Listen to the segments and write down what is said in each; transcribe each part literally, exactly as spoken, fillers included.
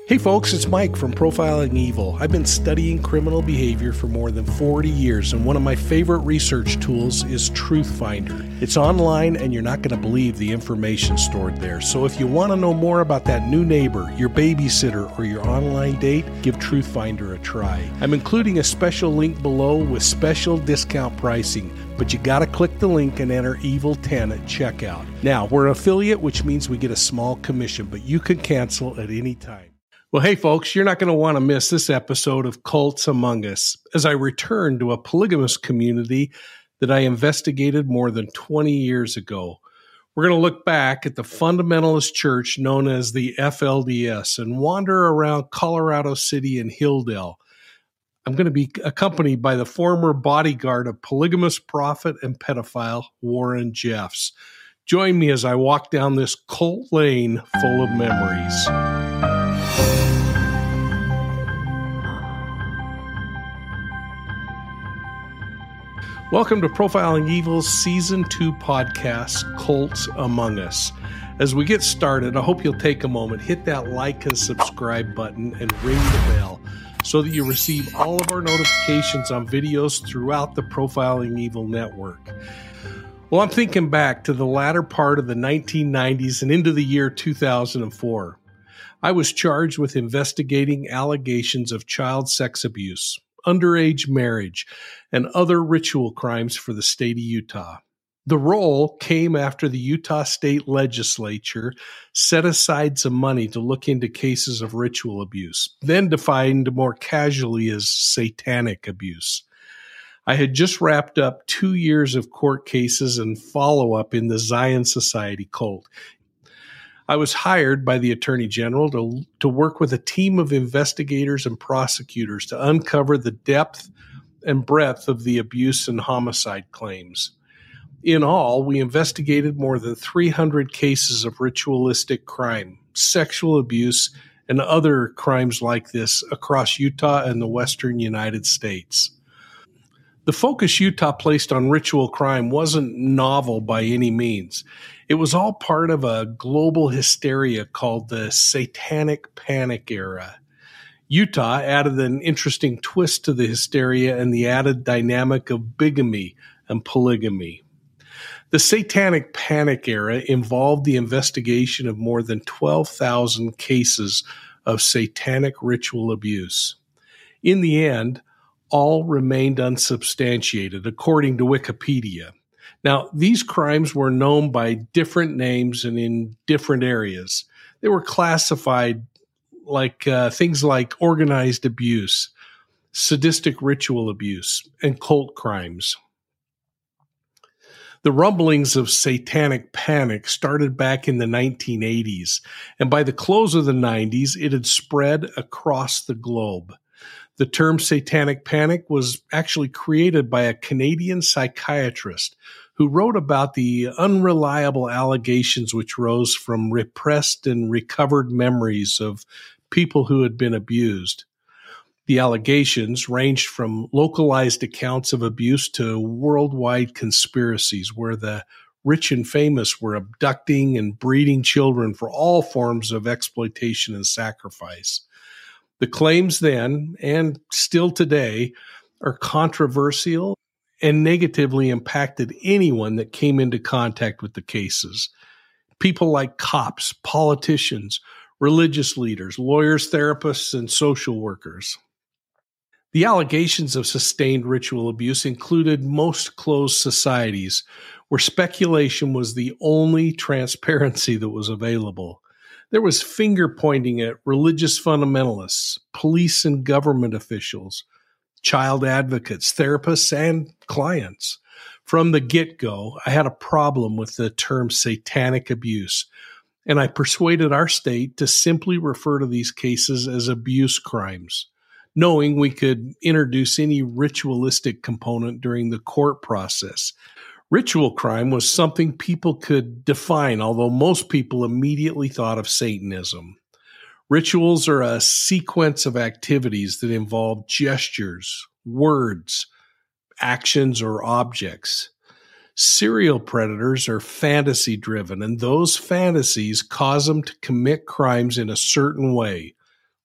Hey folks, it's Mike from Profiling Evil. I've been studying criminal behavior for more than forty years, and one of my favorite research tools is Truthfinder. It's online, and you're not going to believe the information stored there. So if you want to know more about that new neighbor, your babysitter, or your online date, give Truthfinder a try. I'm including a special link below with special discount pricing, but you got to click the link and enter evil ten at checkout. Now, we're an affiliate, which means we get a small commission, but you can cancel at any time. Well, hey, folks, you're not going to want to miss this episode of Cults Among Us as I return to a polygamous community that I investigated more than twenty years ago. We're going to look back at the fundamentalist church known as the F L D S and wander around Colorado City and Hilldale. I'm going to be accompanied by the former bodyguard of polygamous prophet and pedophile Warren Jeffs. Join me as I walk down this cult lane full of memories. Welcome to Profiling Evil's Season two podcast, Cults Among Us. As we get started, I hope you'll take a moment, hit that like and subscribe button, and ring the bell so that you receive all of our notifications on videos throughout the Profiling Evil network. Well, I'm thinking back to the latter part of the nineteen nineties and into the year two thousand four. I was charged with investigating allegations of child sex abuse, underage marriage, and other ritual crimes for the state of Utah. The role came after the Utah State Legislature set aside some money to look into cases of ritual abuse, then defined more casually as satanic abuse. I had just wrapped up two years of court cases and follow-up in the Zion Society cult. I was hired by the Attorney General to, to work with a team of investigators and prosecutors to uncover the depth and breadth of the abuse and homicide claims. In all, we investigated more than three hundred cases of ritualistic crime, sexual abuse, and other crimes like this across Utah and the western United States. The focus Utah placed on ritual crime wasn't novel by any means. It was all part of a global hysteria called the Satanic Panic era. Utah added an interesting twist to the hysteria and the added dynamic of bigamy and polygamy. The Satanic Panic era involved the investigation of more than twelve thousand cases of satanic ritual abuse. In the end, all remained unsubstantiated, according to Wikipedia. Now, these crimes were known by different names and in different areas. They were classified like uh, things like organized abuse, sadistic ritual abuse, and cult crimes. The rumblings of satanic panic started back in the nineteen eighties, and by the close of the nineties, it had spread across the globe. The term satanic panic was actually created by a Canadian psychiatrist who wrote about the unreliable allegations which rose from repressed and recovered memories of people who had been abused. The allegations ranged from localized accounts of abuse to worldwide conspiracies where the rich and famous were abducting and breeding children for all forms of exploitation and sacrifice. The claims then, and still today, are controversial and negatively impacted anyone that came into contact with the cases. People like cops, politicians, religious leaders, lawyers, therapists, and social workers. The allegations of sustained ritual abuse included most closed societies, where speculation was the only transparency that was available. There was finger-pointing at religious fundamentalists, police and government officials, child advocates, therapists, and clients. From the get-go, I had a problem with the term satanic abuse, and I persuaded our state to simply refer to these cases as abuse crimes, knowing we could introduce any ritualistic component during the court process. Ritual crime was something people could define, although most people immediately thought of Satanism. Rituals are a sequence of activities that involve gestures, words, actions, or objects. Serial predators are fantasy-driven, and those fantasies cause them to commit crimes in a certain way,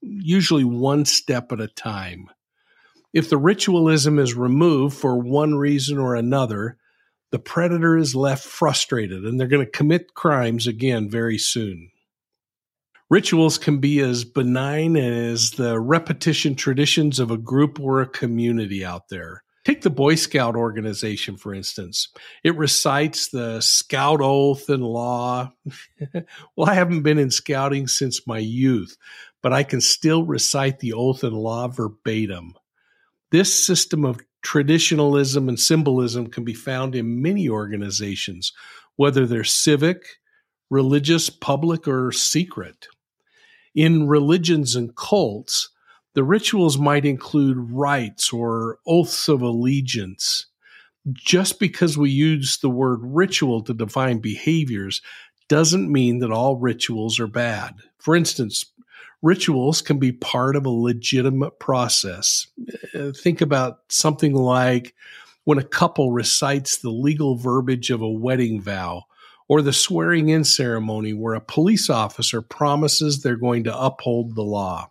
usually one step at a time. If the ritualism is removed for one reason or another, the predator is left frustrated and they're going to commit crimes again very soon. Rituals can be as benign as the repetition traditions of a group or a community out there. Take the Boy Scout organization, for instance. It recites the Scout oath and law. Well, I haven't been in scouting since my youth, but I can still recite the oath and law verbatim. This system of traditionalism and symbolism can be found in many organizations, whether they're civic, religious, public, or secret. In religions and cults, the rituals might include rites or oaths of allegiance. Just because we use the word ritual to define behaviors doesn't mean that all rituals are bad. For instance, rituals can be part of a legitimate process. Think about something like when a couple recites the legal verbiage of a wedding vow, or the swearing-in ceremony where a police officer promises they're going to uphold the law.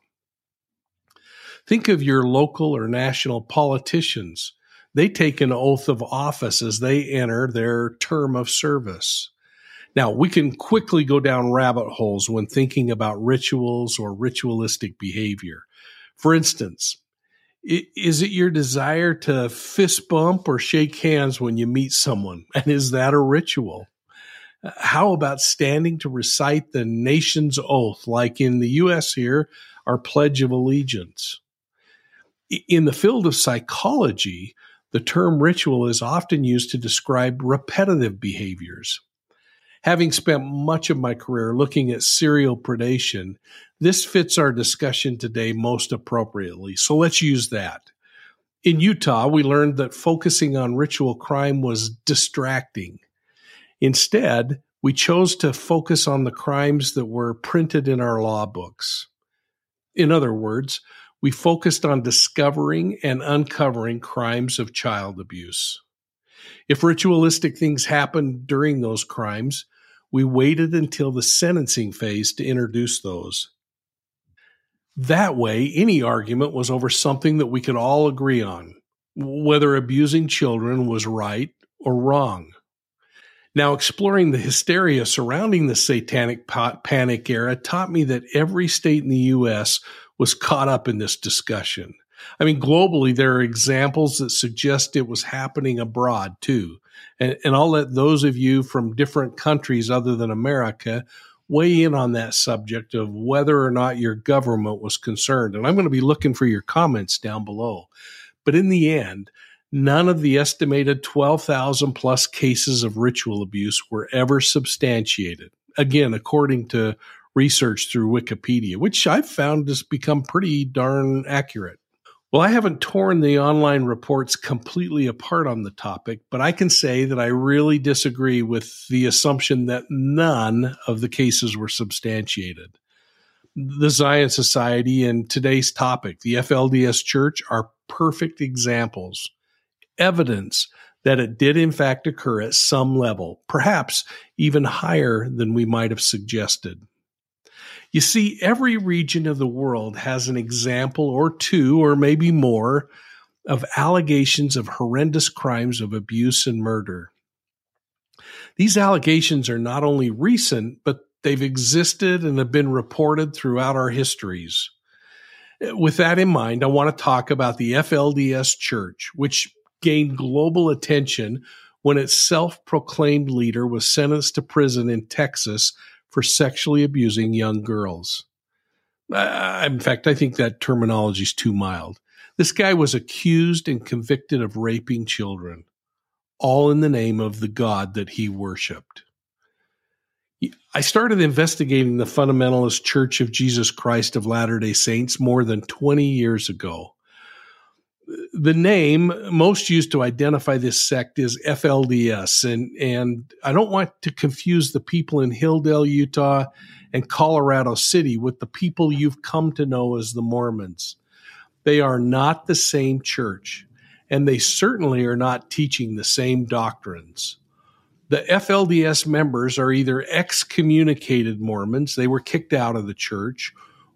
Think of your local or national politicians. They take an oath of office as they enter their term of service. Now, we can quickly go down rabbit holes when thinking about rituals or ritualistic behavior. For instance, is it your desire to fist bump or shake hands when you meet someone? And is that a ritual? How about standing to recite the nation's oath, like in the U S here, our Pledge of Allegiance? In the field of psychology, the term ritual is often used to describe repetitive behaviors. Having spent much of my career looking at serial predation, this fits our discussion today most appropriately. So let's use that. In Utah, we learned that focusing on ritual crime was distracting. Instead, we chose to focus on the crimes that were printed in our law books. In other words, we focused on discovering and uncovering crimes of child abuse. If ritualistic things happened during those crimes, we waited until the sentencing phase to introduce those. That way, any argument was over something that we could all agree on, whether abusing children was right or wrong. Now, exploring the hysteria surrounding the satanic panic era taught me that every state in the U S was caught up in this discussion. I mean, globally, there are examples that suggest it was happening abroad, too. And, and I'll let those of you from different countries other than America weigh in on that subject of whether or not your government was concerned. And I'm going to be looking for your comments down below. But in the end, none of the estimated twelve thousand plus cases of ritual abuse were ever substantiated. Again, according to research through Wikipedia, which I've found has become pretty darn accurate. Well, I haven't torn the online reports completely apart on the topic, but I can say that I really disagree with the assumption that none of the cases were substantiated. The Zion Society and today's topic, the F L D S Church, are perfect examples. Evidence that it did in fact occur at some level, perhaps even higher than we might have suggested. You see, every region of the world has an example or two, or maybe more, of allegations of horrendous crimes of abuse and murder. These allegations are not only recent, but they've existed and have been reported throughout our histories. With that in mind, I want to talk about the F L D S Church, which gained global attention when its self-proclaimed leader was sentenced to prison in Texas for sexually abusing young girls. Uh, in fact, I think that terminology is too mild. This guy was accused and convicted of raping children, all in the name of the God that he worshiped. I started investigating the Fundamentalist Church of Jesus Christ of Latter-day Saints more than twenty years ago. The name most used to identify this sect is F L D S, and, and I don't want to confuse the people in Hilldale, Utah, and Colorado City with the people you've come to know as the Mormons. They are not the same church, and they certainly are not teaching the same doctrines. The F L D S members are either excommunicated Mormons, they were kicked out of the church,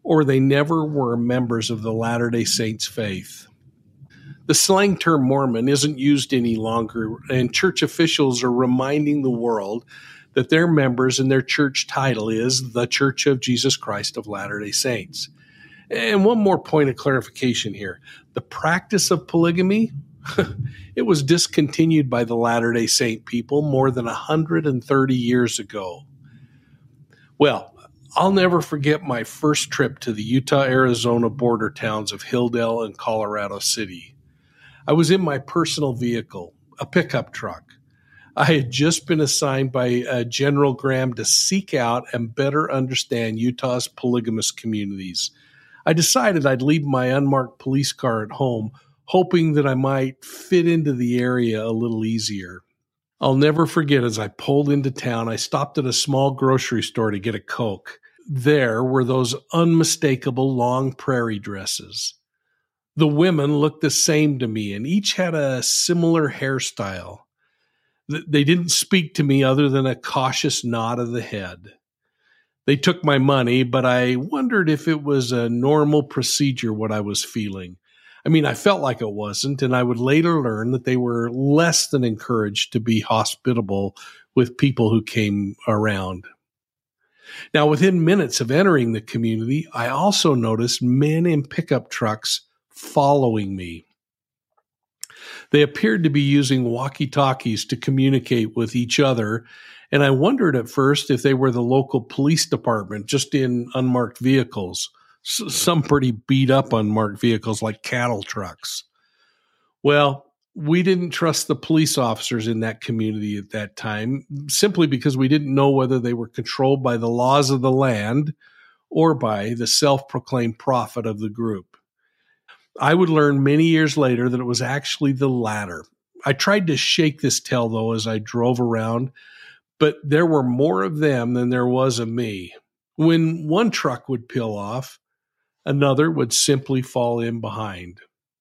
or they never were members of the Latter-day Saints faith. The slang term Mormon isn't used any longer, and church officials are reminding the world that their members and their church title is the Church of Jesus Christ of Latter-day Saints. And one more point of clarification here. The practice of polygamy, it was discontinued by the Latter-day Saint people more than one hundred thirty years ago. Well, I'll never forget my first trip to the Utah-Arizona border towns of Hilldale and Colorado City. I was in my personal vehicle, a pickup truck. I had just been assigned by uh, General Graham to seek out and better understand Utah's polygamous communities. I decided I'd leave my unmarked police car at home, hoping that I might fit into the area a little easier. I'll never forget, as I pulled into town, I stopped at a small grocery store to get a Coke. There were those unmistakable long prairie dresses. The women looked the same to me, and each had a similar hairstyle. They didn't speak to me other than a cautious nod of the head. They took my money, but I wondered if it was a normal procedure what I was feeling. I mean, I felt like it wasn't, and I would later learn that they were less than encouraged to be hospitable with people who came around. Now, within minutes of entering the community, I also noticed men in pickup trucks following me. They appeared to be using walkie-talkies to communicate with each other, and I wondered at first if they were the local police department, just in unmarked vehicles, S- some pretty beat-up unmarked vehicles like cattle trucks. Well, we didn't trust the police officers in that community at that time, simply because we didn't know whether they were controlled by the laws of the land or by the self-proclaimed prophet of the group. I would learn many years later that it was actually the latter. I tried to shake this tale, though, as I drove around, but there were more of them than there was of me. When one truck would peel off, another would simply fall in behind.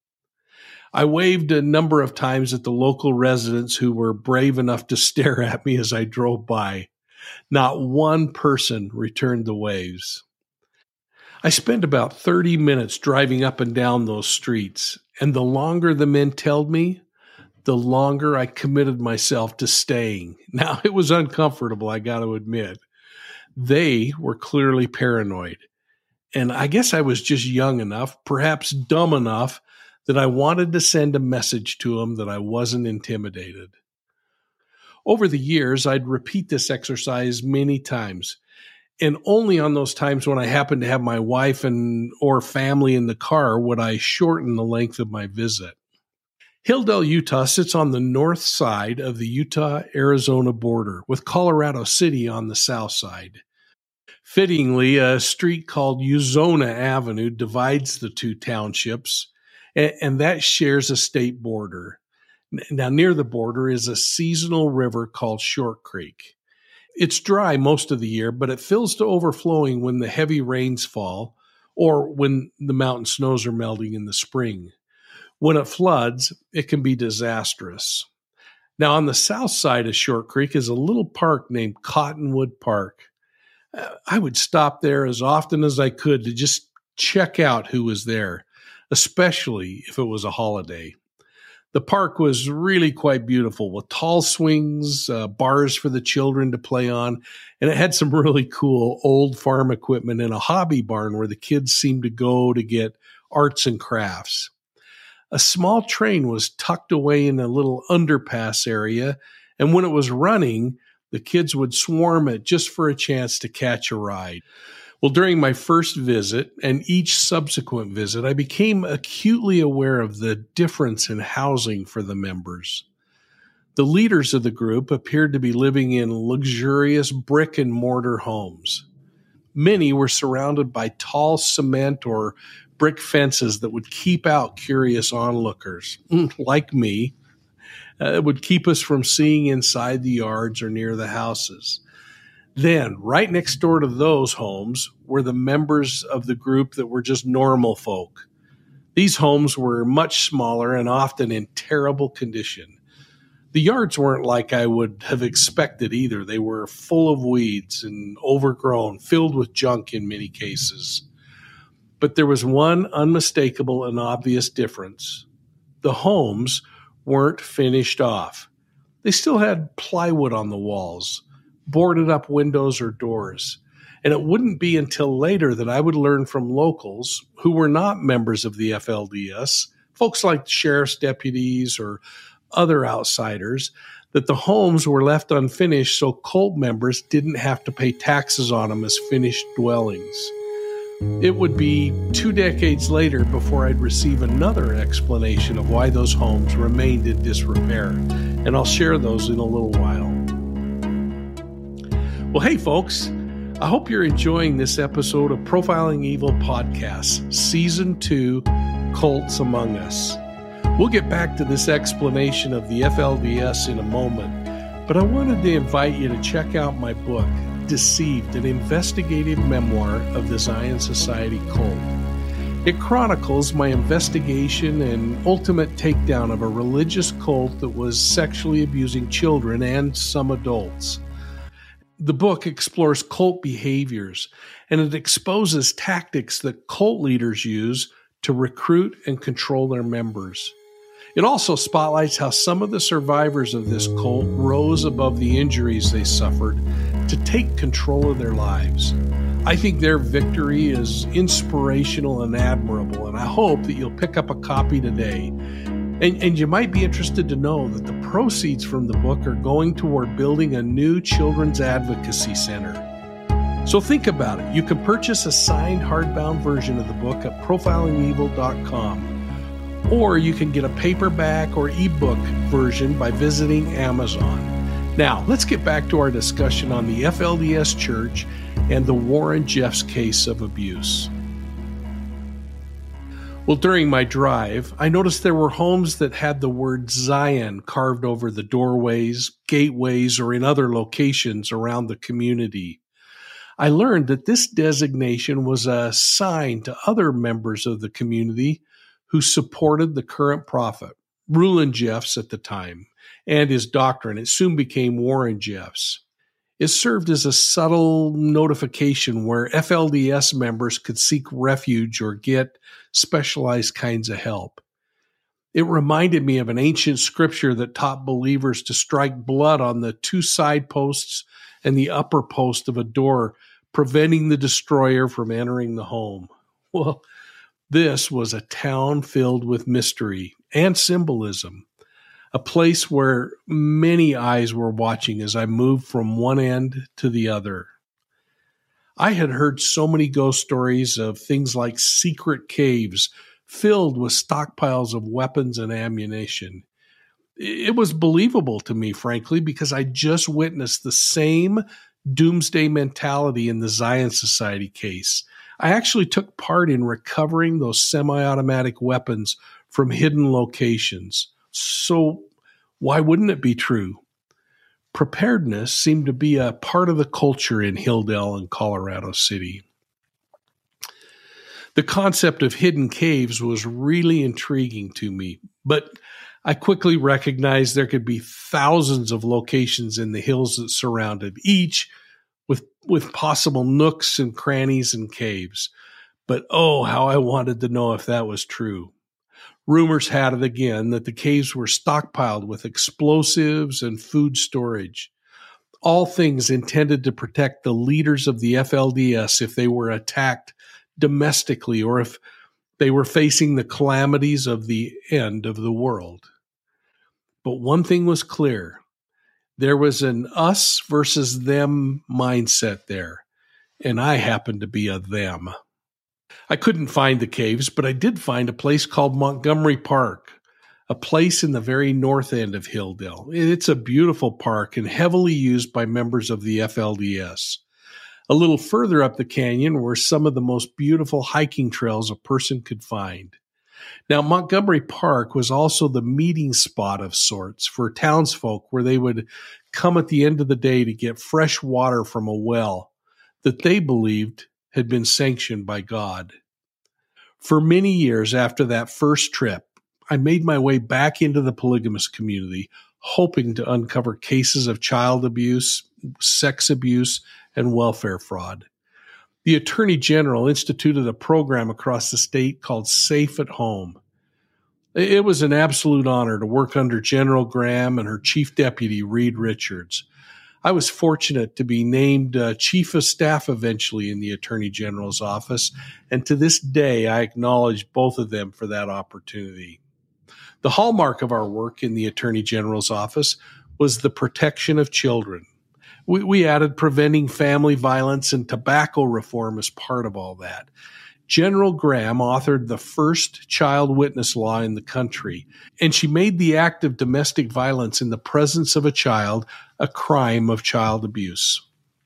I waved a number of times at the local residents who were brave enough to stare at me as I drove by. Not one person returned the waves. I spent about thirty minutes driving up and down those streets, and the longer the men told me, the longer I committed myself to staying. Now, it was uncomfortable, I got to admit. They were clearly paranoid, and I guess I was just young enough, perhaps dumb enough, that I wanted to send a message to them that I wasn't intimidated. Over the years, I'd repeat this exercise many times. And only on those times when I happened to have my wife and or family in the car would I shorten the length of my visit. Hilldale, Utah sits on the north side of the Utah-Arizona border, with Colorado City on the south side. Fittingly, a street called Uzona Avenue divides the two townships, and, and that shares a state border. Now, near the border is a seasonal river called Short Creek. It's dry most of the year, but it fills to overflowing when the heavy rains fall or when the mountain snows are melting in the spring. When it floods, it can be disastrous. Now, on the south side of Short Creek is a little park named Cottonwood Park. I would stop there as often as I could to just check out who was there, especially if it was a holiday. The park was really quite beautiful, with tall swings, uh, bars for the children to play on, and it had some really cool old farm equipment and a hobby barn where the kids seemed to go to get arts and crafts. A small train was tucked away in a little underpass area, and when it was running, the kids would swarm it just for a chance to catch a ride. Well, during my first visit and each subsequent visit, I became acutely aware of the difference in housing for the members. The leaders of the group appeared to be living in luxurious brick and mortar homes. Many were surrounded by tall cement or brick fences that would keep out curious onlookers, like me. Uh, it would keep us from seeing inside the yards or near the houses. Then, right next door to those homes were the members of the group that were just normal folk. These homes were much smaller and often in terrible condition. The yards weren't like I would have expected either. They were full of weeds and overgrown, filled with junk in many cases. But there was one unmistakable and obvious difference. The homes weren't finished off. They still had plywood on the walls, boarded up windows or doors. And it wouldn't be until later that I would learn from locals who were not members of the F L D S, folks like sheriff's deputies or other outsiders, that the homes were left unfinished so cult members didn't have to pay taxes on them as finished dwellings. It would be two decades later before I'd receive another explanation of why those homes remained in disrepair, and I'll share those in a little while. Well, hey folks, I hope you're enjoying this episode of Profiling Evil Podcast, Season two, Cults Among Us. We'll get back to this explanation of the F L D S in a moment, but I wanted to invite you to check out my book, Deceived, an investigative memoir of the Zion Society cult. It chronicles my investigation and ultimate takedown of a religious cult that was sexually abusing children and some adults. The book explores cult behaviors, and it exposes tactics that cult leaders use to recruit and control their members. It also spotlights how some of the survivors of this cult rose above the injuries they suffered to take control of their lives. I think their victory is inspirational and admirable, and I hope that you'll pick up a copy today. And, and you might be interested to know that the proceeds from the book are going toward building a new children's advocacy center. So think about it. You can purchase a signed hardbound version of the book at profiling evil dot com. Or you can get a paperback or ebook version by visiting Amazon. Now, let's get back to our discussion on the F L D S Church and the Warren Jeffs case of abuse. Well, during my drive, I noticed there were homes that had the word Zion carved over the doorways, gateways, or in other locations around the community. I learned that this designation was a sign to other members of the community who supported the current prophet, Rulon Jeffs at the time, and his doctrine. It soon became Warren Jeffs. It served as a subtle notification where F L D S members could seek refuge or get specialized kinds of help. It reminded me of an ancient scripture that taught believers to strike blood on the two side posts and the upper post of a door, preventing the destroyer from entering the home. Well, this was a town filled with mystery and symbolism, a place where many eyes were watching as I moved from one end to the other. I had heard so many ghost stories of things like secret caves filled with stockpiles of weapons and ammunition. It was believable to me, frankly, because I just witnessed the same doomsday mentality in the Zion Society case. I actually took part in recovering those semi-automatic weapons from hidden locations. So why wouldn't it be true? Preparedness seemed to be a part of the culture in Hilldale and Colorado City. The concept of hidden caves was really intriguing to me, but I quickly recognized there could be thousands of locations in the hills that surrounded each with with possible nooks and crannies and caves. But oh, how I wanted to know if that was true. Rumors had it again that the caves were stockpiled with explosives and food storage, all things intended to protect the leaders of the F L D S if they were attacked domestically or if they were facing the calamities of the end of the world. But one thing was clear. There was an us versus them mindset there, and I happened to be a them. I couldn't find the caves, but I did find a place called Montgomery Park, a place in the very north end of Hilldale. It's a beautiful park and heavily used by members of the F L D S. A little further up the canyon were some of the most beautiful hiking trails a person could find. Now, Montgomery Park was also the meeting spot of sorts for townsfolk where they would come at the end of the day to get fresh water from a well that they believed had been sanctioned by God. For many years after that first trip, I made my way back into the polygamous community, hoping to uncover cases of child abuse, sex abuse, and welfare fraud. the Attorney General instituted a program across the state called Safe at Home. It was an absolute honor to work under General Graham and her Chief Deputy, Reed Richards. I was fortunate to be named uh, Chief of Staff eventually in the Attorney General's office, and to this day I acknowledge both of them for that opportunity. The hallmark of our work in the Attorney General's office was the protection of children. We, we added preventing family violence and tobacco reform as part of all that. General Graham authored the first child witness law in the country, and she made the act of domestic violence in the presence of a child a crime of child abuse.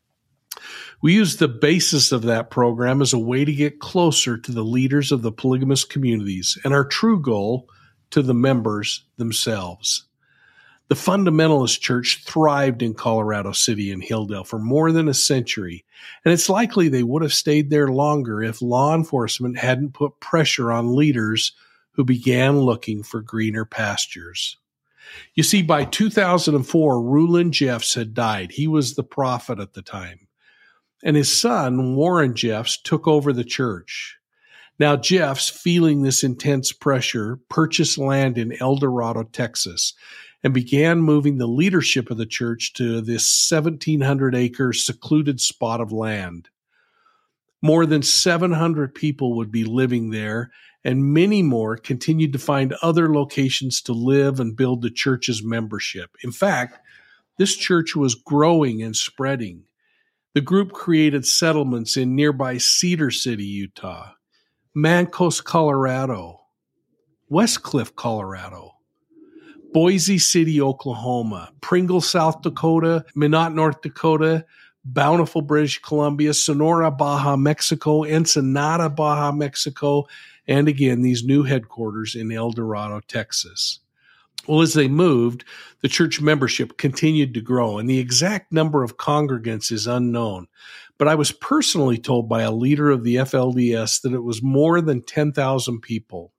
We used the basis of that program as a way to get closer to the leaders of the polygamous communities and our true goal, to the members themselves. The Fundamentalist Church thrived in Colorado City and Hilldale for more than a century, and it's likely they would have stayed there longer if law enforcement hadn't put pressure on leaders who began looking for greener pastures. You see, by two thousand four, Rulon Jeffs had died. He was the prophet at the time. And his son, Warren Jeffs, took over the church. Now, Jeffs, feeling this intense pressure, purchased land in El Dorado, Texas, and began moving the leadership of the church to this seventeen hundred acre secluded spot of land. More than seven hundred people would be living there, and many more continued to find other locations to live and build the church's membership. In fact, this church was growing and spreading. The group created settlements in nearby Cedar City, Utah, Mancos, Colorado, Westcliff, Colorado, Boise City, Oklahoma, Pringle, South Dakota, Minot, North Dakota, Bountiful, British Columbia, Sonora, Baja, Mexico, Ensenada, Baja, Mexico, and again, these new headquarters in El Dorado, Texas. Well, as they moved, the church membership continued to grow, and the exact number of congregants is unknown. But I was personally told by a leader of the F L D S that it was more than ten thousand people.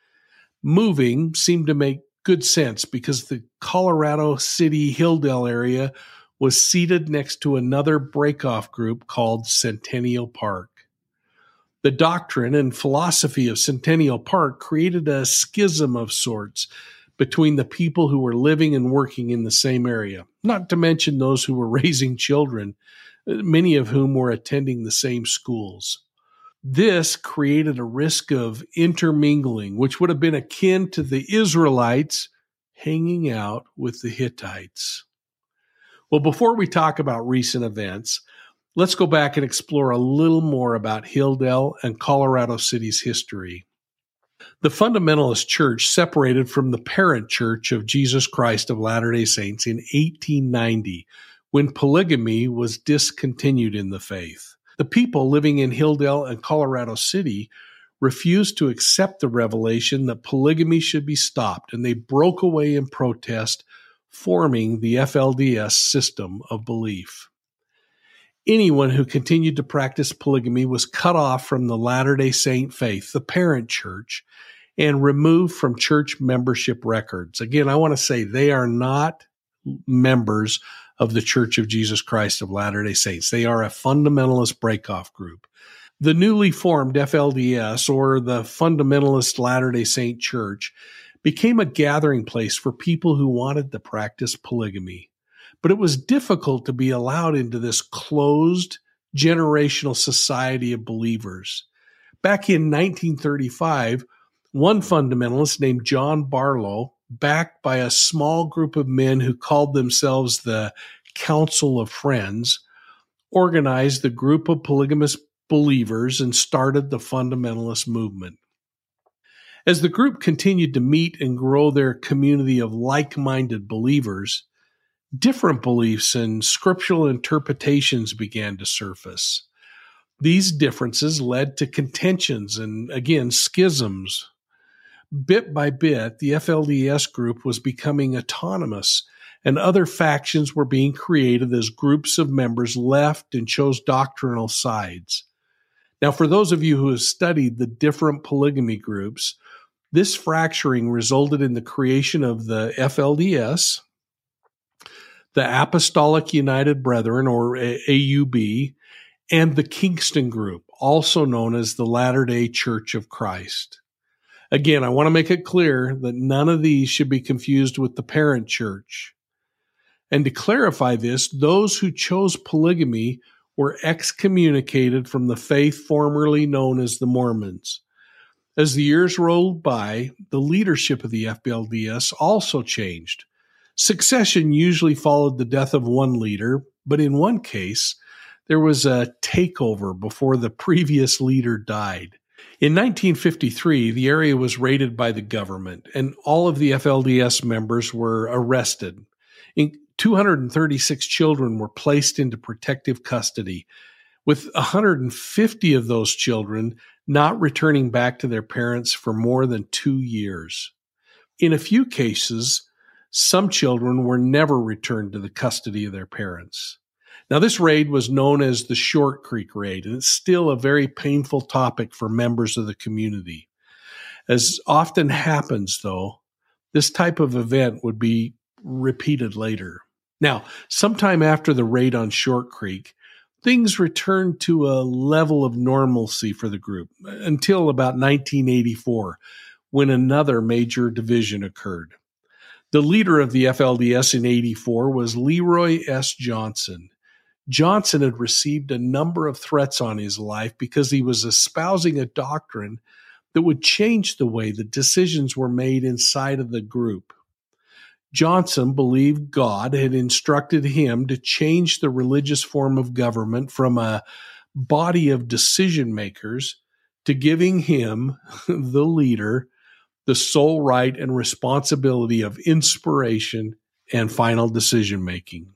Moving seemed to make good sense because the Colorado City Hilldale area was seated next to another breakoff group called Centennial Park. The doctrine and philosophy of Centennial Park created a schism of sorts between the people who were living and working in the same area, not to mention those who were raising children, many of whom were attending the same schools. This created a risk of intermingling, which would have been akin to the Israelites hanging out with the Hittites. Well, before we talk about recent events, let's go back and explore a little more about Hilldale and Colorado City's history. The Fundamentalist Church separated from the parent church of Jesus Christ of Latter-day Saints in eighteen ninety, when polygamy was discontinued in the faith. The people living in Hilldale and Colorado City refused to accept the revelation that polygamy should be stopped, and they broke away in protest, forming the F L D S system of belief. Anyone who continued to practice polygamy was cut off from the Latter-day Saint faith, the parent church, and removed from church membership records. Again, I want to say they are not members of the Church of Jesus Christ of Latter-day Saints. They are a fundamentalist breakoff group. The newly formed F L D S, or the Fundamentalist Latter-day Saint Church, became a gathering place for people who wanted to practice polygamy. But it was difficult to be allowed into this closed generational society of believers. Back in nineteen thirty-five, one fundamentalist named John Barlow, backed by a small group of men who called themselves the Council of Friends, organized the group of polygamous believers and started the fundamentalist movement. As the group continued to meet and grow their community of like-minded believers, different beliefs and scriptural interpretations began to surface. These differences led to contentions and, again, schisms. Bit by bit, the F L D S group was becoming autonomous, and other factions were being created as groups of members left and chose doctrinal sides. Now, for those of you who have studied the different polygamy groups, this fracturing resulted in the creation of the F L D S, the Apostolic United Brethren, or A U B, and the Kingston Group, also known as the Latter-day Church of Christ. Again, I want to make it clear that none of these should be confused with the parent church. And to clarify this, those who chose polygamy were excommunicated from the faith formerly known as the Mormons. As the years rolled by, the leadership of the F L D S also changed. Succession usually followed the death of one leader, but in one case, there was a takeover before the previous leader died. In nineteen fifty-three, the area was raided by the government, and all of the F L D S members were arrested. In two hundred thirty-six children were placed into protective custody, with one hundred fifty of those children not returning back to their parents for more than two years. In a few cases, some children were never returned to the custody of their parents. Now, this raid was known as the Short Creek Raid, and it's still a very painful topic for members of the community. As often happens, though, this type of event would be repeated later. Now, sometime after the raid on Short Creek, things returned to a level of normalcy for the group until about nineteen eighty-four, when another major division occurred. The leader of the F L D S in eighty-four was Leroy S. Johnson. Johnson had received a number of threats on his life because he was espousing a doctrine that would change the way the decisions were made inside of the group. Johnson believed God had instructed him to change the religious form of government from a body of decision makers to giving him, the leader, the sole right and responsibility of inspiration and final decision making.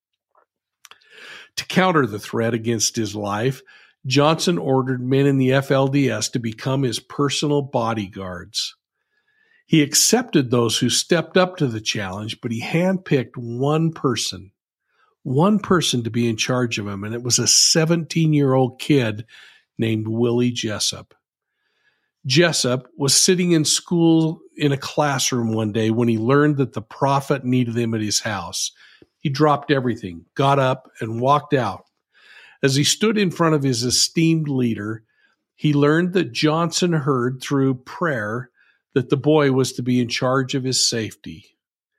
To counter the threat against his life, Johnson ordered men in the F L D S to become his personal bodyguards. He accepted those who stepped up to the challenge, but he handpicked one person, one person to be in charge of him, and it was a seventeen-year-old kid named Willie Jessup. Jessup was sitting in school in a classroom one day when he learned that the prophet needed him at his house. He dropped everything, got up, and walked out. As he stood in front of his esteemed leader, he learned that Johnson heard through prayer that the boy was to be in charge of his safety.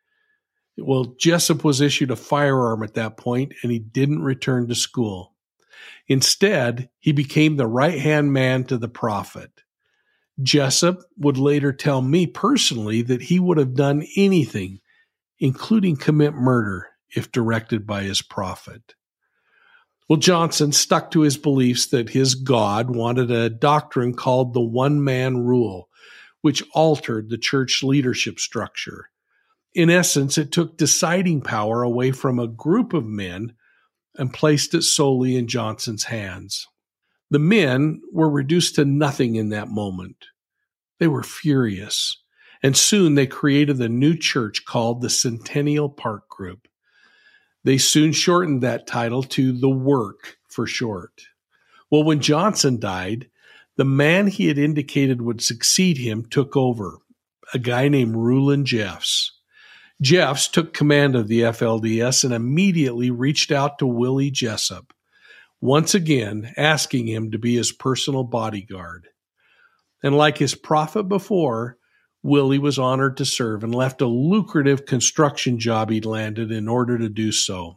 Well, Jessup was issued a firearm at that point, and he didn't return to school. Instead, he became the right-hand man to the prophet. Jessup would later tell me personally that he would have done anything, including commit murder, if directed by his prophet. Well, Johnson stuck to his beliefs that his God wanted a doctrine called the one-man rule, which altered the church leadership structure. In essence, it took deciding power away from a group of men and placed it solely in Johnson's hands. The men were reduced to nothing in that moment. They were furious, and soon they created a new church called the Centennial Park Group. They soon shortened that title to The Work for short. Well, when Johnson died, the man he had indicated would succeed him took over, a guy named Rulon Jeffs. Jeffs took command of the F L D S and immediately reached out to Willie Jessup, once again asking him to be his personal bodyguard. And like his prophet before, Willie was honored to serve and left a lucrative construction job he'd landed in order to do so.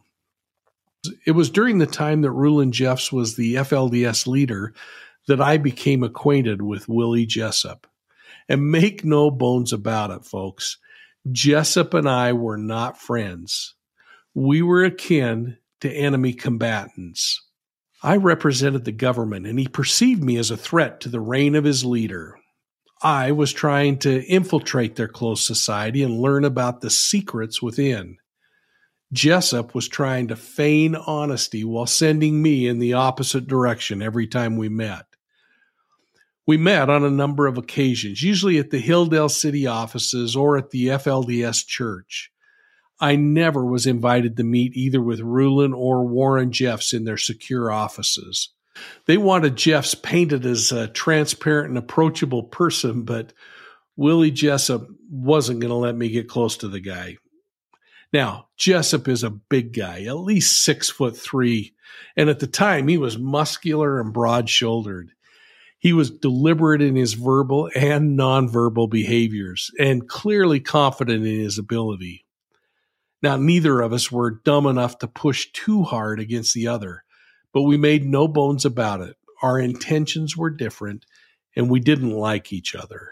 It was during the time that Rulon Jeffs was the F L D S leader that I became acquainted with Willie Jessup. And make no bones about it, folks, Jessup and I were not friends. We were akin to enemy combatants. I represented the government, and he perceived me as a threat to the reign of his leader. I was trying to infiltrate their close society and learn about the secrets within. Jessup was trying to feign honesty while sending me in the opposite direction every time we met. We met on a number of occasions, usually at the Hilldale City offices or at the F L D S church. I never was invited to meet either with Rulon or Warren Jeffs in their secure offices. They wanted Jeffs painted as a transparent and approachable person, but Willie Jessup wasn't going to let me get close to the guy. Now, Jessup is a big guy, at least six foot three, And at the time, he was muscular and broad-shouldered. He was deliberate in his verbal and nonverbal behaviors and clearly confident in his ability. Now, neither of us were dumb enough to push too hard against the other, but we made no bones about it. Our intentions were different, and we didn't like each other.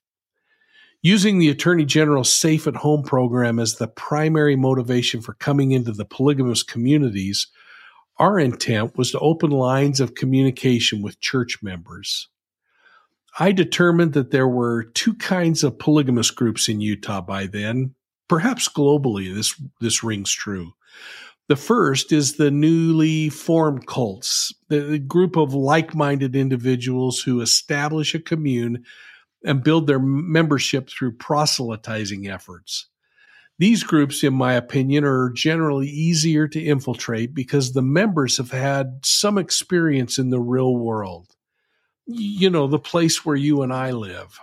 Using the Attorney General's Safe at Home program as the primary motivation for coming into the polygamous communities, our intent was to open lines of communication with church members. I determined that there were two kinds of polygamous groups in Utah by then. Perhaps globally, this, this rings true. The first is the newly formed cults, the, the group of like-minded individuals who establish a commune and build their membership through proselytizing efforts. These groups, in my opinion, are generally easier to infiltrate because the members have had some experience in the real world. You know, the place where you and I live.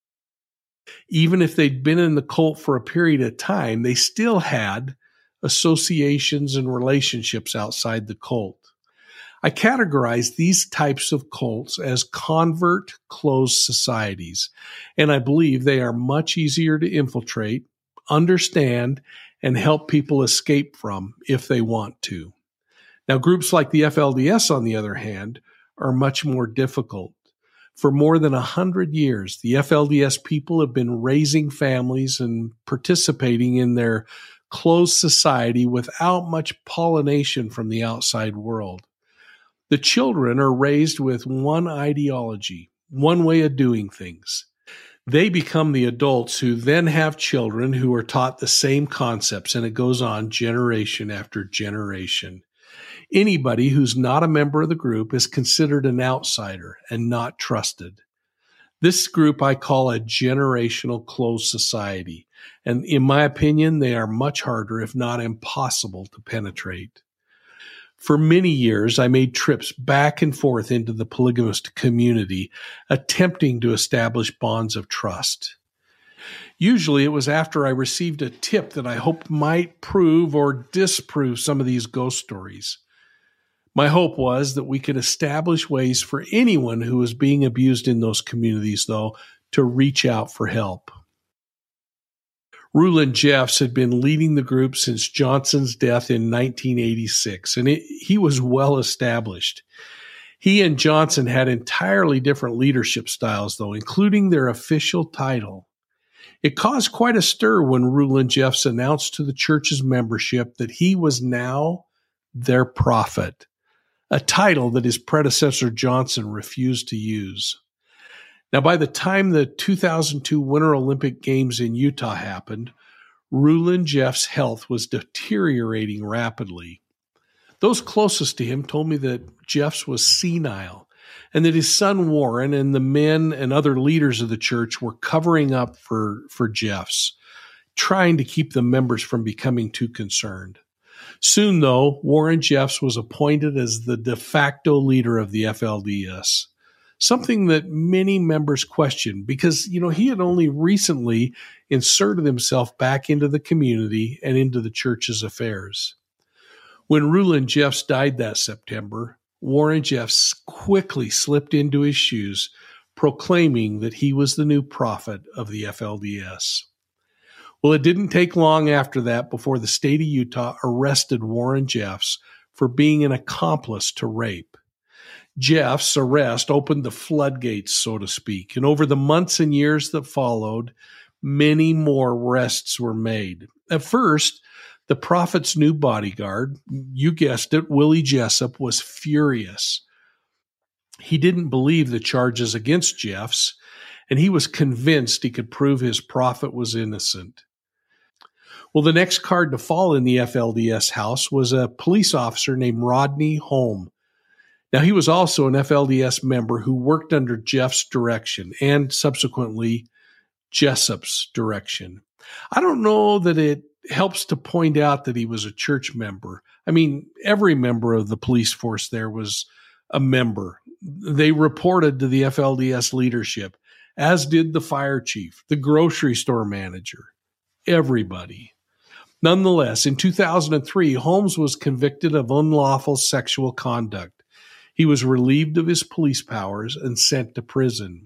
Even if they'd been in the cult for a period of time, they still had associations and relationships outside the cult. I categorize these types of cults as convert closed societies, and I believe they are much easier to infiltrate, understand, and help people escape from if they want to. Now, groups like the F L D S, on the other hand, are much more difficult. For more than a hundred years, the F L D S people have been raising families and participating in their closed society without much pollination from the outside world. The children are raised with one ideology, one way of doing things. They become the adults who then have children who are taught the same concepts, and it goes on generation after generation. Anybody who's not a member of the group is considered an outsider and not trusted. This group I call a generational closed society, and in my opinion, they are much harder, if not impossible, to penetrate. For many years, I made trips back and forth into the polygamist community, attempting to establish bonds of trust. Usually it was after I received a tip that I hoped might prove or disprove some of these ghost stories. My hope was that we could establish ways for anyone who was being abused in those communities, though, to reach out for help. Rulon Jeffs had been leading the group since Johnson's death in nineteen eighty-six, and it, he was well established. He and Johnson had entirely different leadership styles, though, including their official title. It caused quite a stir when Rulon Jeffs announced to the church's membership that he was now their prophet, a title that his predecessor Johnson refused to use. Now, by the time the two thousand two Winter Olympic Games in Utah happened, Rulon Jeffs' health was deteriorating rapidly. Those closest to him told me that Jeffs was senile and that his son Warren and the men and other leaders of the church were covering up for, for Jeffs, trying to keep the members from becoming too concerned. Soon, though, Warren Jeffs was appointed as the de facto leader of the F L D S. Something that many members questioned because, you know, he had only recently inserted himself back into the community and into the church's affairs. When Rulon Jeffs died that September, Warren Jeffs quickly slipped into his shoes, proclaiming that he was the new prophet of the F L D S. Well, it didn't take long after that before the state of Utah arrested Warren Jeffs for being an accomplice to rape. Jeffs' arrest opened the floodgates, so to speak, and over the months and years that followed, many more arrests were made. At first, the prophet's new bodyguard, you guessed it, Willie Jessup, was furious. He didn't believe the charges against Jeffs, and he was convinced he could prove his prophet was innocent. Well, the next card to fall in the F L D S house was a police officer named Rodney Holm. Now, he was also an F L D S member who worked under Jeff's direction and subsequently Jessup's direction. I don't know that it helps to point out that he was a church member. I mean, every member of the police force there was a member. They reported to the F L D S leadership, as did the fire chief, the grocery store manager, everybody. Nonetheless, in two thousand three, Holmes was convicted of unlawful sexual conduct. He was relieved of his police powers and sent to prison.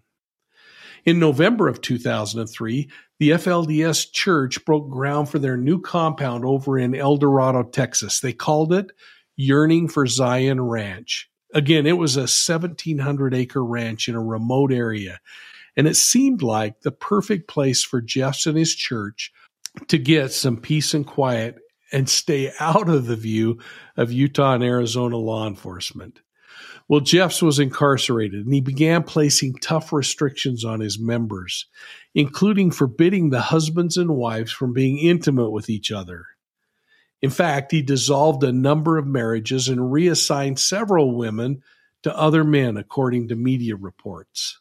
In November of two thousand three, the F L D S Church broke ground for their new compound over in El Dorado, Texas. They called it Yearning for Zion Ranch. Again, it was a seventeen hundred acre ranch in a remote area, and it seemed like the perfect place for Jeffs and his church to get some peace and quiet and stay out of the view of Utah and Arizona law enforcement. Well, Jeffs was incarcerated, and he began placing tough restrictions on his members, including forbidding the husbands and wives from being intimate with each other. In fact, he dissolved a number of marriages and reassigned several women to other men, according to media reports.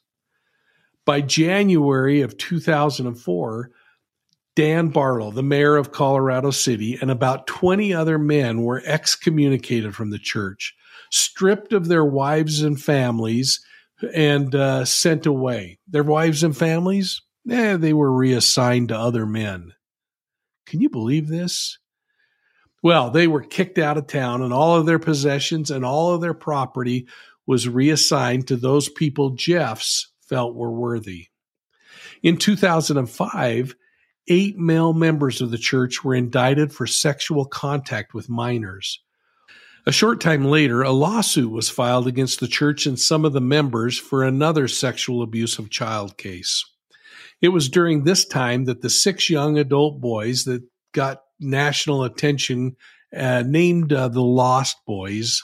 By January of two thousand four, Dan Barlow, the mayor of Colorado City, and about twenty other men were excommunicated from the church, stripped of their wives and families, and uh, sent away. Their wives and families, eh, they were reassigned to other men. Can you believe this? Well, they were kicked out of town, and all of their possessions and all of their property was reassigned to those people Jeffs felt were worthy. In two thousand five, eight male members of the church were indicted for sexual contact with minors. A short time later, a lawsuit was filed against the church and some of the members for another sexual abuse of child case. It was during this time that the six young adult boys that got national attention, uh, named uh, the Lost Boys,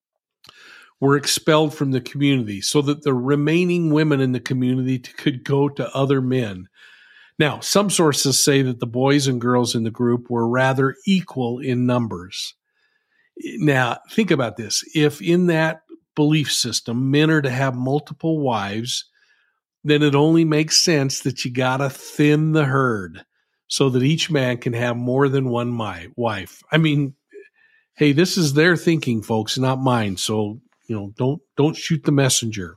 were expelled from the community so that the remaining women in the community t- could go to other men. Now, some sources say that the boys and girls in the group were rather equal in numbers. Now, think about this. If in that belief system, men are to have multiple wives, then it only makes sense that you got to thin the herd so that each man can have more than one my wife. I mean, hey, this is their thinking, folks, not mine. So, you know, don't don't shoot the messenger.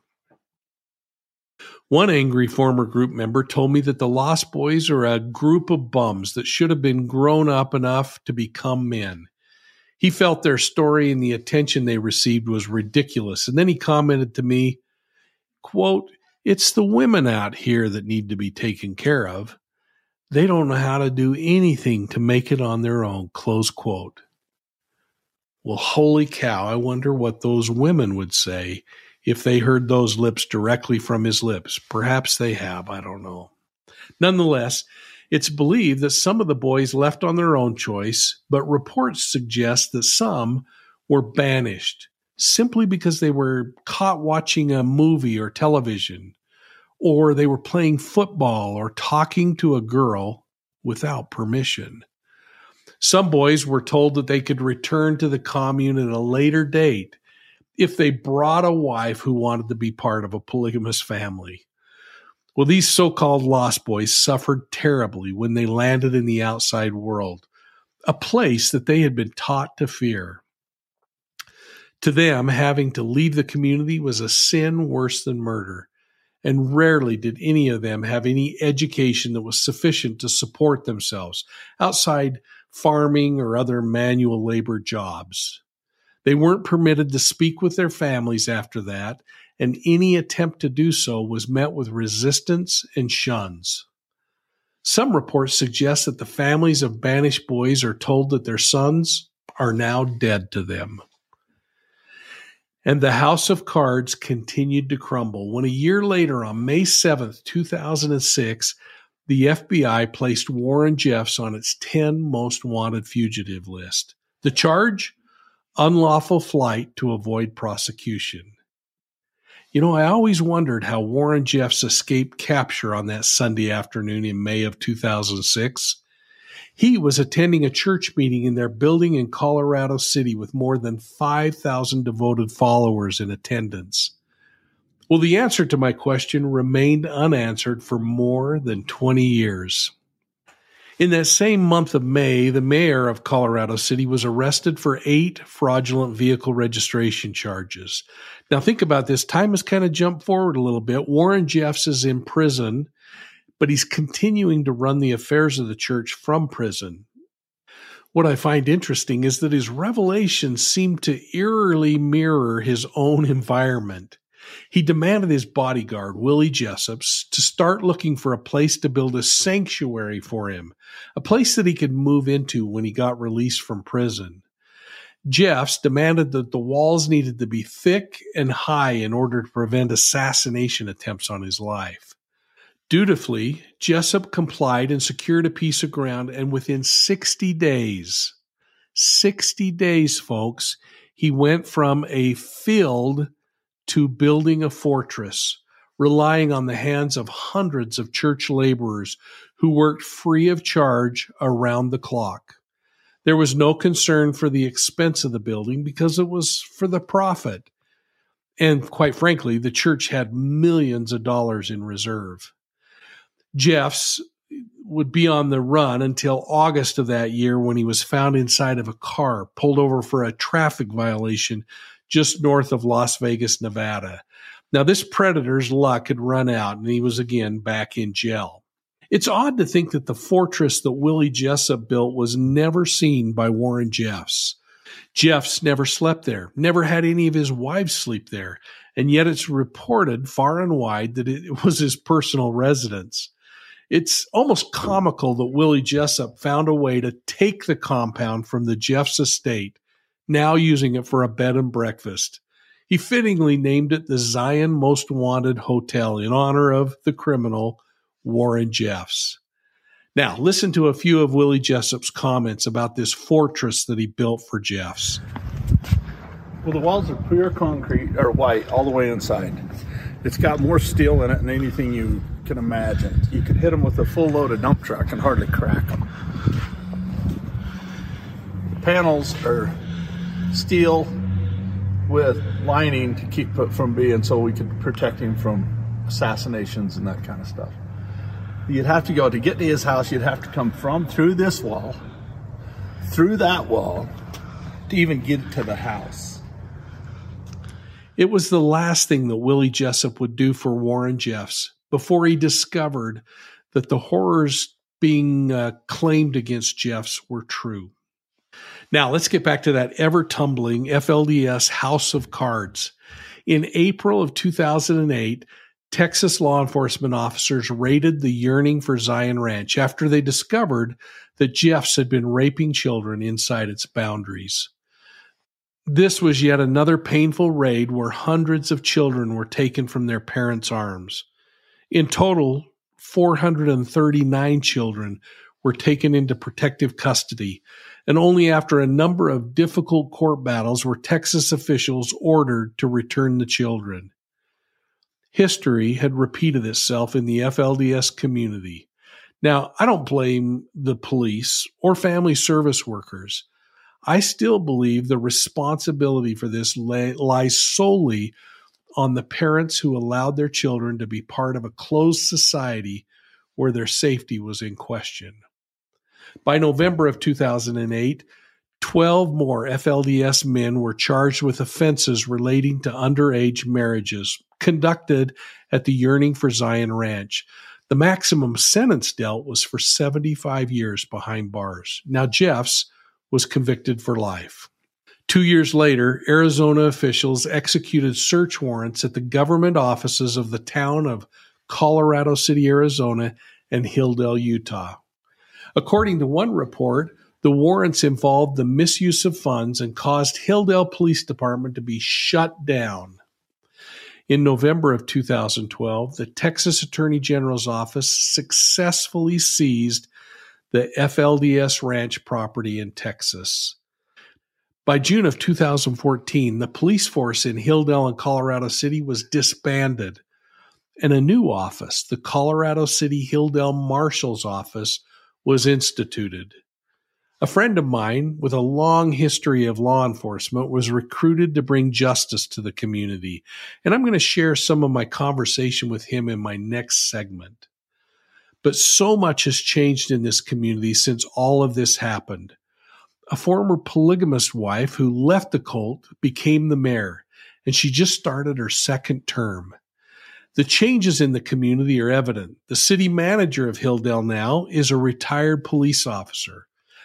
One angry former group member told me that the Lost Boys are a group of bums that should have been grown up enough to become men. He felt their story and the attention they received was ridiculous. And then he commented to me, quote, "It's the women out here that need to be taken care of. They don't know how to do anything to make it on their own," close quote. Well, holy cow, I wonder what those women would say if they heard those lips directly from his lips. Perhaps they have, I don't know. Nonetheless, it's believed that some of the boys left on their own choice, but reports suggest that some were banished simply because they were caught watching a movie or television, or they were playing football or talking to a girl without permission. Some boys were told that they could return to the commune at a later date if they brought a wife who wanted to be part of a polygamous family. Well, these so-called Lost Boys suffered terribly when they landed in the outside world, a place that they had been taught to fear. To them, having to leave the community was a sin worse than murder, and rarely did any of them have any education that was sufficient to support themselves outside farming or other manual labor jobs. They weren't permitted to speak with their families after that, and any attempt to do so was met with resistance and shuns. Some reports suggest that the families of banished boys are told that their sons are now dead to them. And the house of cards continued to crumble when a year later, on May seventh, two thousand six, the F B I placed Warren Jeffs on its ten most wanted fugitive list. The charge? Unlawful flight to avoid prosecution. You know, I always wondered how Warren Jeffs escaped capture on that Sunday afternoon in May of two thousand six. He was attending a church meeting in their building in Colorado City with more than five thousand devoted followers in attendance. Well, the answer to my question remained unanswered for more than twenty years. In that same month of May, the mayor of Colorado City was arrested for eight fraudulent vehicle registration charges. Now think about this. Time has kind of jumped forward a little bit. Warren Jeffs is in prison, but he's continuing to run the affairs of the church from prison. What I find interesting is that his revelations seem to eerily mirror his own environment. He demanded his bodyguard, Willie Jessup, to start looking for a place to build a sanctuary for him, a place that he could move into when he got released from prison. Jeffs demanded that the walls needed to be thick and high in order to prevent assassination attempts on his life. Dutifully, Jessup complied and secured a piece of ground, and within sixty days, sixty days, folks, he went from a field to building a fortress, relying on the hands of hundreds of church laborers who worked free of charge around the clock. There was no concern for the expense of the building because it was for the profit. And quite frankly, the church had millions of dollars in reserve. Jeffs would be on the run until August of that year when he was found inside of a car, pulled over for a traffic violation just north of Las Vegas, Nevada. Now, this predator's luck had run out, and he was again back in jail. It's odd to think that the fortress that Willie Jessup built was never seen by Warren Jeffs. Jeffs never slept there, never had any of his wives sleep there, and yet it's reported far and wide that it was his personal residence. It's almost comical that Willie Jessup found a way to take the compound from the Jeffs estate, now using it for a bed and breakfast. He fittingly named it the Zion Most Wanted Hotel in honor of the criminal Warren Jeffs. Now, listen to a few of Willie Jessup's comments about this fortress that he built for Jeffs. Well, the walls are pure concrete, or white, all the way inside. It's got more steel in it than anything you can imagine. You could hit them with a full load of dump truck and hardly crack them. The panels are steel with lining to keep it from being, so we could protect him from assassinations and that kind of stuff. You'd have to go to get to his house. You'd have to come from through this wall, through that wall, to even get to the house. It was the last thing that Willie Jessup would do for Warren Jeffs before he discovered that the horrors being uh, claimed against Jeffs were true. Now, let's get back to that ever-tumbling F L D S House of Cards. In April of two thousand eight, Texas law enforcement officers raided the Yearning for Zion Ranch after they discovered that Jeffs had been raping children inside its boundaries. This was yet another painful raid where hundreds of children were taken from their parents' arms. In total, four hundred thirty-nine children were taken into protective custody, and only after a number of difficult court battles were Texas officials ordered to return the children. History had repeated itself in the F L D S community. Now, I don't blame the police or family service workers. I still believe the responsibility for this lay, lies solely on the parents who allowed their children to be part of a closed society where their safety was in question. By November of two thousand eight, twelve more F L D S men were charged with offenses relating to underage marriages conducted at the Yearning for Zion Ranch. The maximum sentence dealt was for seventy-five years behind bars. Now, Jeffs was convicted for life. Two years later, Arizona officials executed search warrants at the government offices of the town of Colorado City, Arizona, and Hildale, Utah. According to one report, the warrants involved the misuse of funds and caused Hildale Police Department to be shut down. In November of two thousand twelve, the Texas Attorney General's office successfully seized the F L D S ranch property in Texas. By June of two thousand fourteen, the police force in Hildale and Colorado City was disbanded, and a new office, the Colorado City Hildale Marshal's Office, was instituted. A friend of mine with a long history of law enforcement was recruited to bring justice to the community, and I'm going to share some of my conversation with him in my next segment. But so much has changed in this community since all of this happened. A former polygamist wife who left the cult became the mayor, and she just started her second term. The changes in the community are evident. The city manager of Hildale now is a retired police officer.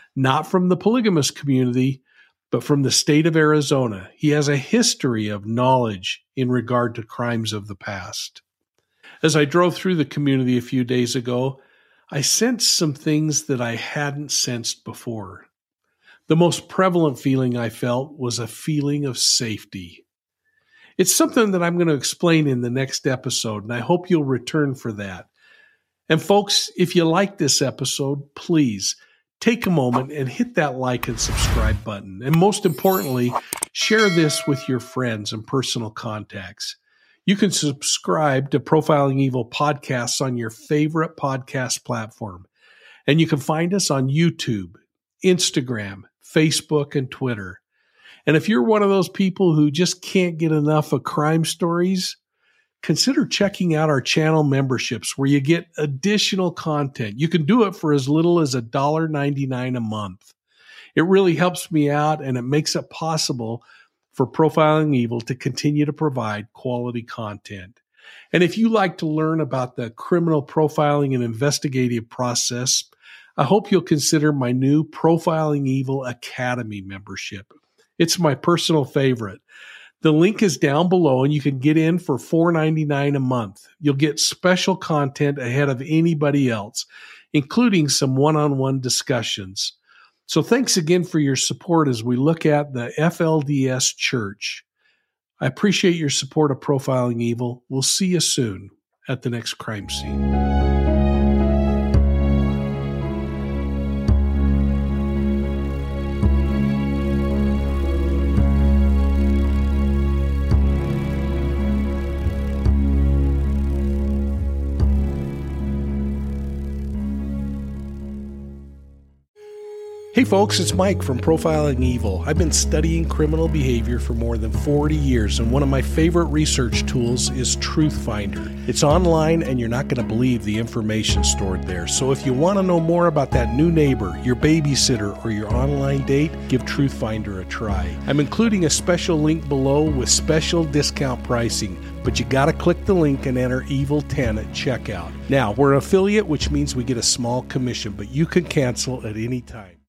not from the polygamous community, but from the state of Arizona. He has a history of knowledge in regard to crimes of the past. As I drove through the community a few days ago, I sensed some things that I hadn't sensed before. The most prevalent feeling I felt was a feeling of safety. It's something that I'm going to explain in the next episode, and I hope you'll return for that. And folks, if you like this episode, please take a moment and hit that like and subscribe button. And most importantly, share this with your friends and personal contacts. You can subscribe to Profiling Evil podcasts on your favorite podcast platform. And you can find us on YouTube, Instagram, Facebook, and Twitter. And if you're one of those people who just can't get enough of crime stories, consider checking out our channel memberships where you get additional content. You can do it for as little as one dollar and ninety-nine cents a month. It really helps me out, and it makes it possible for Profiling Evil to continue to provide quality content. And if you like to learn about the criminal profiling and investigative process, I hope you'll consider my new Profiling Evil Academy membership. It's my personal favorite. The link is down below, and you can get in for four dollars and ninety-nine cents a month. You'll get special content ahead of anybody else, including some one-on-one discussions. So thanks again for your support as we look at the F L D S Church. I appreciate your support of Profiling Evil. We'll see you soon at the next crime scene. Hey folks, it's Mike from Profiling Evil. I've been studying criminal behavior for more than forty years, and one of my favorite research tools is Truthfinder. It's online, and you're not going to believe the information stored there. So if you want to know more about that new neighbor, your babysitter, or your online date, give Truthfinder a try. I'm including a special link below with special discount pricing, but you got to click the link and enter Evil ten at checkout. Now, we're an affiliate, which means we get a small commission, but you can cancel at any time.